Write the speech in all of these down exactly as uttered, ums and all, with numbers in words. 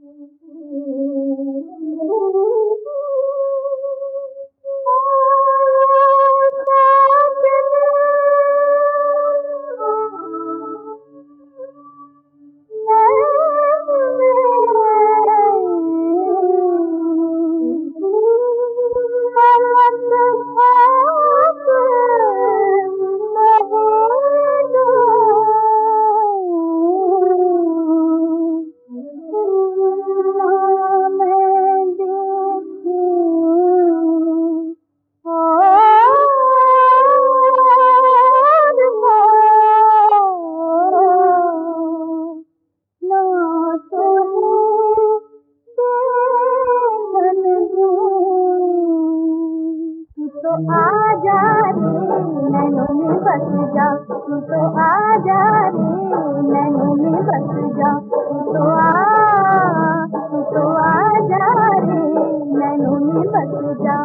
आजा रे नैनों में बस जा, तू तो आजा रे नैनों में बस जा, तू तो आ तू तो आजा रे नैनों में बस जा।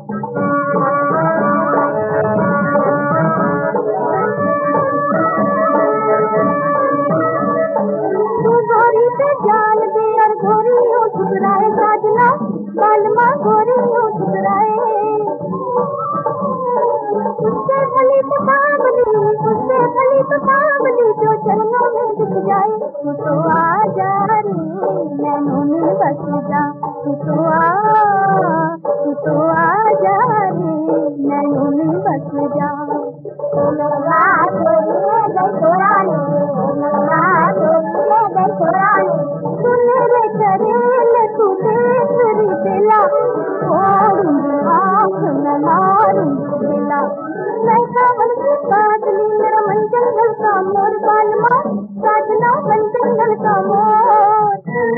तू गोरी पे जान दे और गोरियों ठुकराए साजना, बालमा गोरियों ठुकराए। उससे भली तो कामली, उससे भली तो कामली जो चरणों में बिक जाए। तू तो आजा रे नैनों में बस जा, तू तो आ तू तो आजा रे नैनों में बस जा। ओ मेरा तोरिए गई छोरानी, ओ मेरा तोरिए गई छोरानी, सुने रे करेले तू तेरी बेला, छोड़ूंगी आँख में मारूंगी बेला। मैं सावन की बादली मेरा मन जंगल का मोर, बालमा साजना मन जंगल का मोर।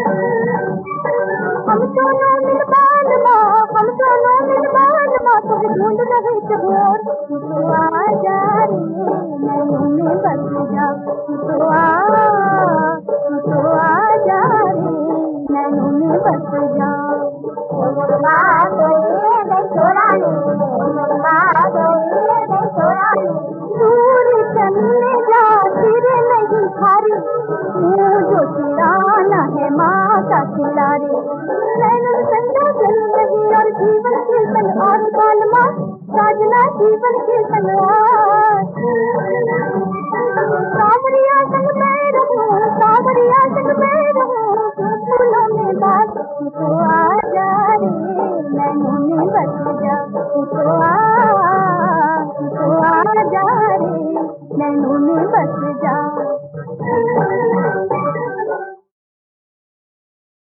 हम दोनों मिल बालमा, हम दोनों मिल बालमा तुझे ढूंढ रहे चकोर। तू तो आजा रे नैनों में बस जा, तू तो आ तू तो आजा रे नैनों में बस जा। ओ मेरा तोरिए गई छोरानी, ओ मेरा तोरिए गई छोरानी, दूर चलने जा सिर नहीं खारी, तू जो चिराना है माँ का खिलाड़ी। नैनन संगा जल रही और जीवन के संग और बालमा साजना जीवन के संग और